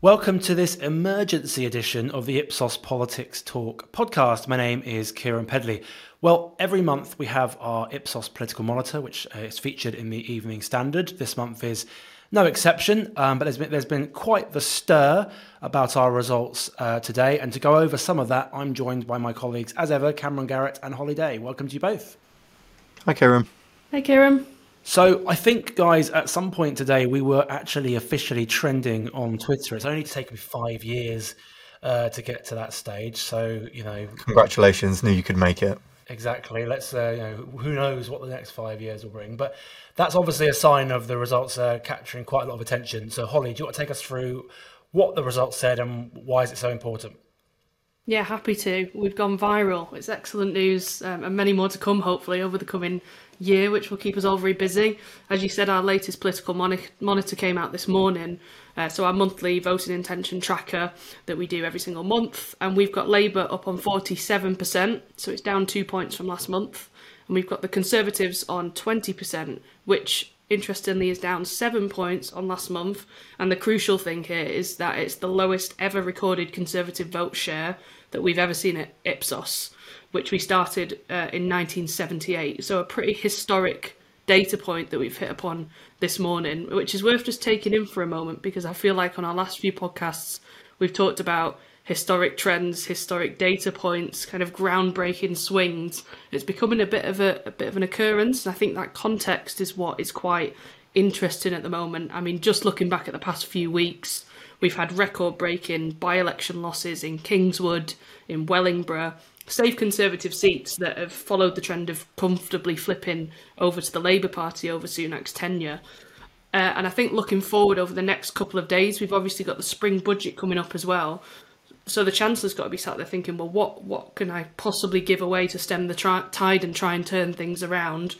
Welcome to this emergency edition of the Ipsos Politics Talk podcast. My name is Kieran Pedley. Well, every month we have our Ipsos Political Monitor, which is featured in the Evening Standard. This month is no exception, but there's been quite the stir about our results today. And to go over some of that, I'm joined by my colleagues, as ever, Cameron Garrett and Holly Day. Welcome to you both. Hi, Kieran. Hi, Kieran. So I think, guys, at some point today, we were actually officially trending on Twitter. It's only taken 5 years to get to that stage. So, Congratulations, knew you could make it. Exactly. Let's, who knows what the next 5 years will bring. But that's obviously a sign of the results capturing quite a lot of attention. So, Holly, do you want to take us through what the results said and why is it so important? Yeah, happy to. We've gone viral. It's excellent news and many more to come, hopefully, over the coming year, which will keep us all very busy. As you said, our latest political monitor came out this morning. So our monthly voting intention tracker that we do every single month. And we've got Labour up on 47%, so it's down 2 points from last month. And we've got the Conservatives on 20%, which interestingly is down 7 points on last month. And the crucial thing here is that it's the lowest ever recorded Conservative vote share that we've ever seen at Ipsos, which we started in 1978. So a pretty historic data point that we've hit upon this morning, which is worth just taking in for a moment, because I feel like on our last few podcasts, we've talked about historic trends, historic data points, kind of groundbreaking swings. It's becoming a bit of an occurrence. And I think that context is what is quite interesting at the moment. I mean, just looking back at the past few weeks, we've had record-breaking by-election losses in Kingswood, in Wellingborough, safe Conservative seats that have followed the trend of comfortably flipping over to the Labour Party over Sunak's tenure. And I think looking forward over the next couple of days, we've obviously got the spring budget coming up as well. So the Chancellor's got to be sat there thinking, well, what can I possibly give away to stem the tide and try and turn things around?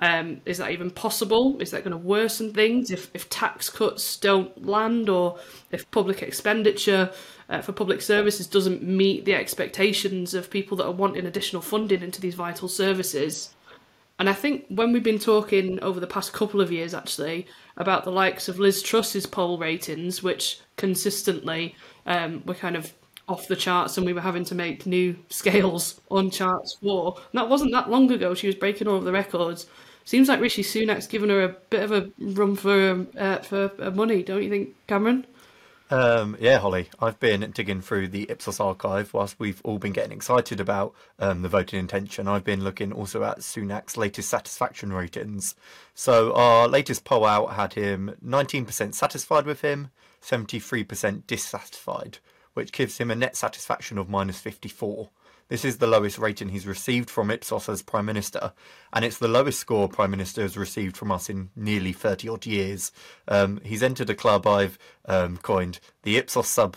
Is that even possible? Is that going to worsen things if tax cuts don't land, or if public expenditure for public services doesn't meet the expectations of people that are wanting additional funding into these vital services? And I think when we've been talking over the past couple of years, actually, about the likes of Liz Truss's poll ratings, which consistently were kind of off the charts, and we were having to make new scales on charts for. And that wasn't that long ago. She was breaking all of the records. Seems like Rishi Sunak's given her a bit of a run for money, don't you think, Cameron? Yeah, Holly, I've been digging through the Ipsos archive whilst we've all been getting excited about the voting intention. I've been looking also at Sunak's latest satisfaction ratings. So our latest poll out had him 19% satisfied with him, 73% dissatisfied, which gives him a net satisfaction of -54. This is the lowest rating he's received from Ipsos as Prime Minister, and it's the lowest score Prime Minister has received from us in nearly 30-odd years. He's entered a club I've coined the Ipsos sub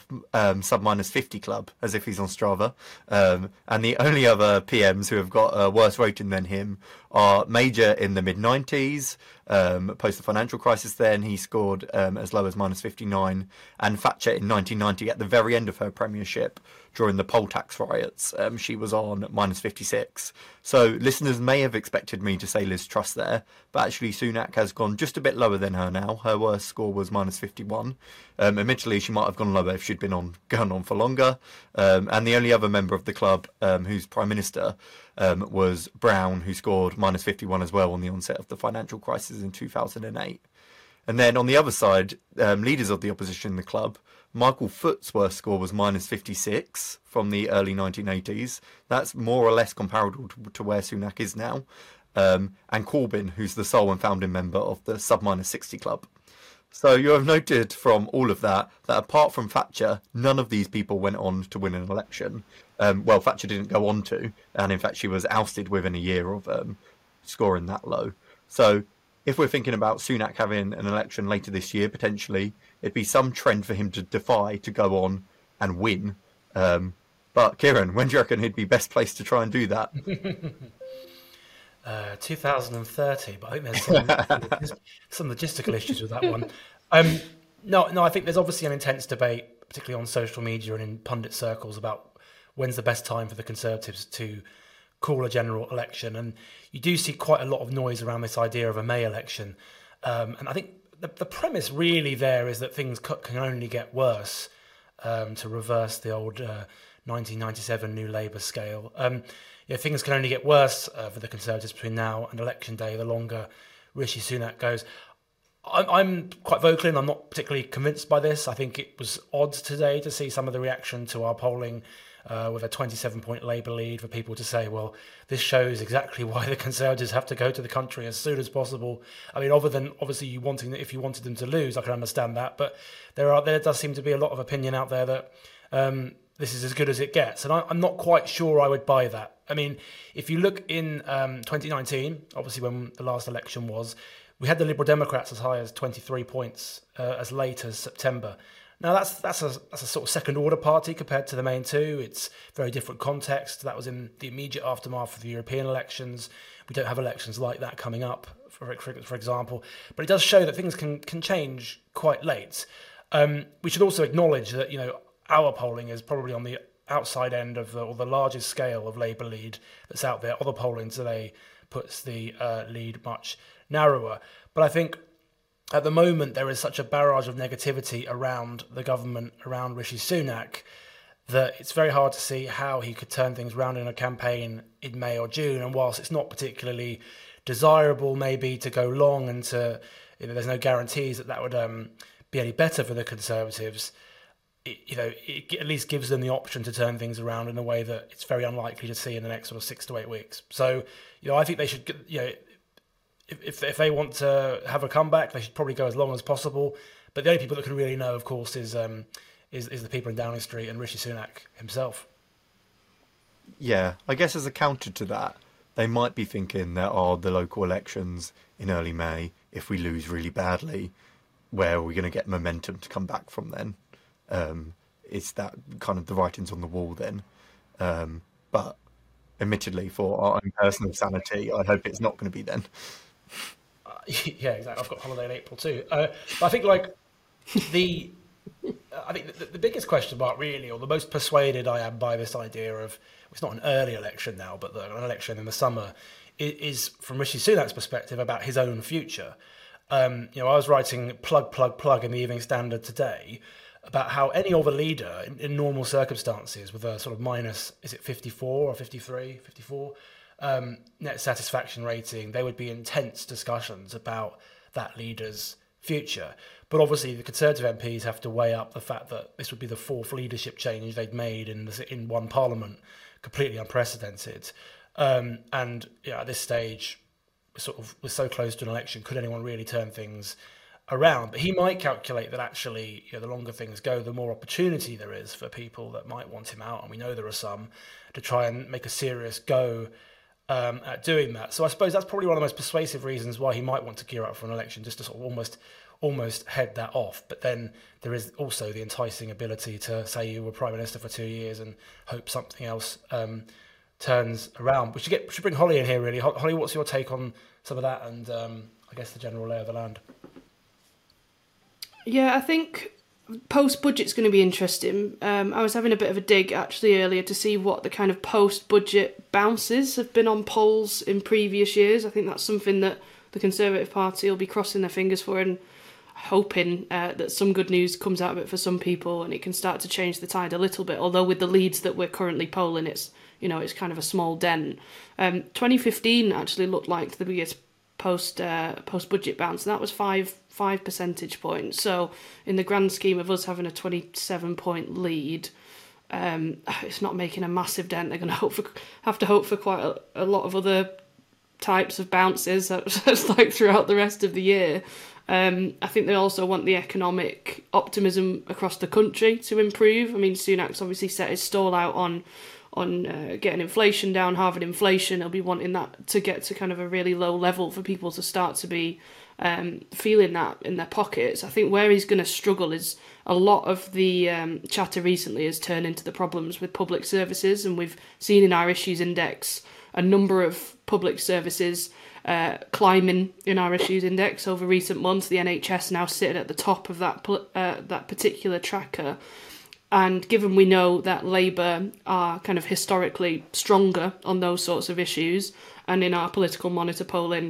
-50 club, as if he's on Strava. And the only other PMs who have got a worse rating than him are Major in the mid-90s. Post the financial crisis then, he scored as low as -59, and Thatcher in 1990 at the very end of her premiership during the poll tax riots. She was on -56. So listeners may have expected me to say Liz Truss there, but actually Sunak has gone just a bit lower than her now. Her worst score was -51. Admittedly, she might have gone lower if she'd been gone on for longer. And the only other member of the club who's Prime Minister was Brown, who scored -51 as well on the onset of the financial crisis in 2008. And then on the other side, leaders of the opposition in the club, Michael Foot's worst score was -56 from the early 1980s. That's more or less comparable to where Sunak is now. And Corbyn, who's the sole and founding member of the sub-60 club. So you have noted from all of that apart from Thatcher, none of these people went on to win an election. Well, Thatcher didn't go on to, and in fact she was ousted within a year of scoring that low. So if we're thinking about Sunak having an election later this year, potentially, it'd be some trend for him to defy to go on and win. But Kieran, when do you reckon he'd be best placed to try and do that? 2030, but I think there's some logistical issues with that one. No, I think there's obviously an intense debate, particularly on social media and in pundit circles, about when's the best time for the Conservatives to call a general election. And you do see quite a lot of noise around this idea of a May election. And I think the premise really there is that things can only get worse to reverse the old 1997 New Labour scale. Things can only get worse for the Conservatives between now and election day, the longer Rishi Sunak goes. I'm quite vocal and I'm not particularly convinced by this. I think it was odd today to see some of the reaction to our polling with a 27-point Labour lead for people to say, well, this shows exactly why the Conservatives have to go to the country as soon as possible. I mean, other than obviously if you wanted them to lose, I can understand that. But there does seem to be a lot of opinion out there that this is as good as it gets. And I'm not quite sure I would buy that. I mean, if you look in 2019, obviously when the last election was, we had the Liberal Democrats as high as 23 points as late as September. Now that's a sort of second order party compared to the main two. It's very different context. That was in the immediate aftermath of the European elections. We don't have elections like that coming up, for example. But it does show that things can change quite late. We should also acknowledge that our polling is probably on the outside end of the largest scale of Labour lead that's out there. Other polling today puts the lead much narrower. But I think at the moment there is such a barrage of negativity around the government, around Rishi Sunak, that it's very hard to see how he could turn things around in a campaign in May or June. And whilst it's not particularly desirable maybe to go long and to, there's no guarantees that would be any better for the Conservatives, it at least gives them the option to turn things around in a way that it's very unlikely to see in the next sort of 6 to 8 weeks. So, I think they should, if they want to have a comeback, they should probably go as long as possible. But the only people that can really know, of course, is the people in Downing Street and Rishi Sunak himself. Yeah, I guess as a counter to that, they might be thinking there are the local elections in early May. If we lose really badly, where are we going to get momentum to come back from then? It's that kind of the writings on the wall then. But admittedly, for our own personal sanity, I hope it's not going to be then. Yeah, exactly. I've got holiday in April too. But I think the biggest question mark really, or the most persuaded I am by this idea of, it's not an early election now, but an election in the summer, is from Rishi Sunak's perspective about his own future. I was writing plug in the Evening Standard today about how any other leader in normal circumstances with a sort of minus, is it 54 or 53, 54 net satisfaction rating, there would be intense discussions about that leader's future. But obviously the Conservative MPs have to weigh up the fact that this would be the fourth leadership change they'd made in one parliament, completely unprecedented. And at this stage, we're so close to an election, could anyone really turn things around? But he might calculate that actually, the longer things go, the more opportunity there is for people that might want him out, and we know there are some, to try and make a serious go at doing that. So I suppose that's probably one of the most persuasive reasons why he might want to gear up for an election, just to sort of almost head that off. But then there is also the enticing ability to say you were Prime Minister for 2 years and hope something else turns around. We should bring Holly in here, really. Holly, what's your take on some of that and I guess the general lay of the land? Yeah, I think post-budget's going to be interesting. I was having a bit of a dig actually earlier to see what the kind of post-budget bounces have been on polls in previous years. I think that's something that the Conservative Party will be crossing their fingers for and hoping that some good news comes out of it for some people and it can start to change the tide a little bit. Although with the leads that we're currently polling, it's kind of a small dent. 2015 actually looked like the biggest post-budget bounce, and that was five percentage points. So in the grand scheme of us having a 27-point lead, it's not making a massive dent. They're going to have to hope for quite a lot of other types of bounces that's like throughout the rest of the year. I think they also want the economic optimism across the country to improve. I mean, Sunak's obviously set his stall out on getting inflation down, halving inflation. He'll be wanting that to get to kind of a really low level for people to start to be feeling that in their pockets. I think where he's going to struggle is a lot of the chatter recently has turned into the problems with public services, and we've seen in our issues index a number of public services climbing in our issues index over recent months. The NHS now sitting at the top of that particular tracker. And given we know that Labour are kind of historically stronger on those sorts of issues, and in our political monitor polling,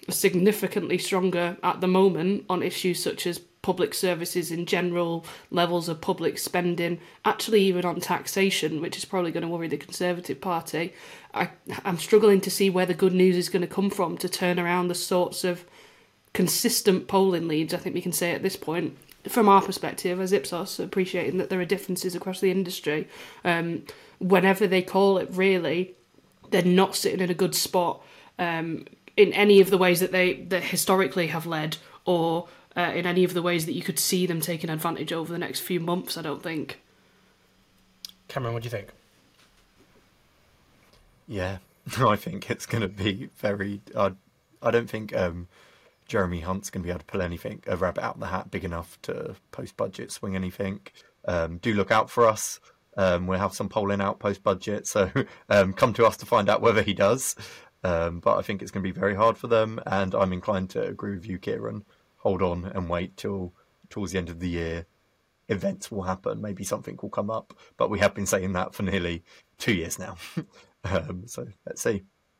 significantly stronger at the moment on issues such as public services in general, levels of public spending, actually even on taxation, which is probably going to worry the Conservative Party. I'm struggling to see where the good news is going to come from to turn around the sorts of consistent polling leads, I think we can say at this point, from our perspective as Ipsos, appreciating that there are differences across the industry. Whenever they call it, really, they're not sitting in a good spot in any of the ways that they historically have led, or in any of the ways that you could see them taking advantage over the next few months, I don't think. Cameron, what do you think? Yeah, I think it's going to be very... I don't think Jeremy Hunt's going to be able to pull anything, a rabbit out of the hat big enough to post-budget swing anything. Do look out for us. We'll have some polling out post-budget, so come to us to find out whether he does. But I think it's going to be very hard for them, and I'm inclined to agree with you, Kieran. Hold on and wait towards the end of the year. Events will happen. Maybe something will come up. But we have been saying that for nearly 2 years now. So let's see.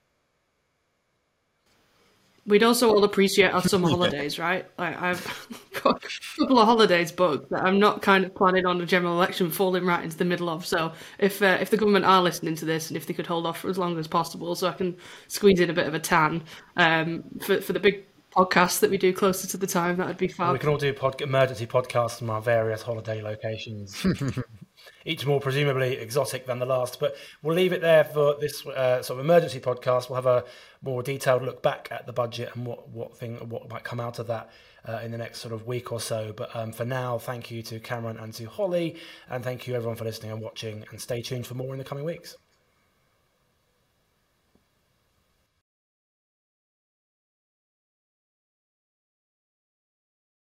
We'd also all appreciate our summer holidays, right? Like, I've got a couple of holidays booked that I'm not kind of planning on a general election falling right into the middle of. So if the government are listening to this, and if they could hold off for as long as possible so I can squeeze in a bit of a tan for the big podcasts that we do closer to the time, that would be fab. We can all do emergency podcasts from our various holiday locations. Each more presumably exotic than the last, but we'll leave it there for this sort of emergency podcast. We'll have a more detailed look back at the budget and what might come out of that in the next sort of week or so. But for now, thank you to Cameron and to Holly, and thank you everyone for listening and watching, and stay tuned for more in the coming weeks.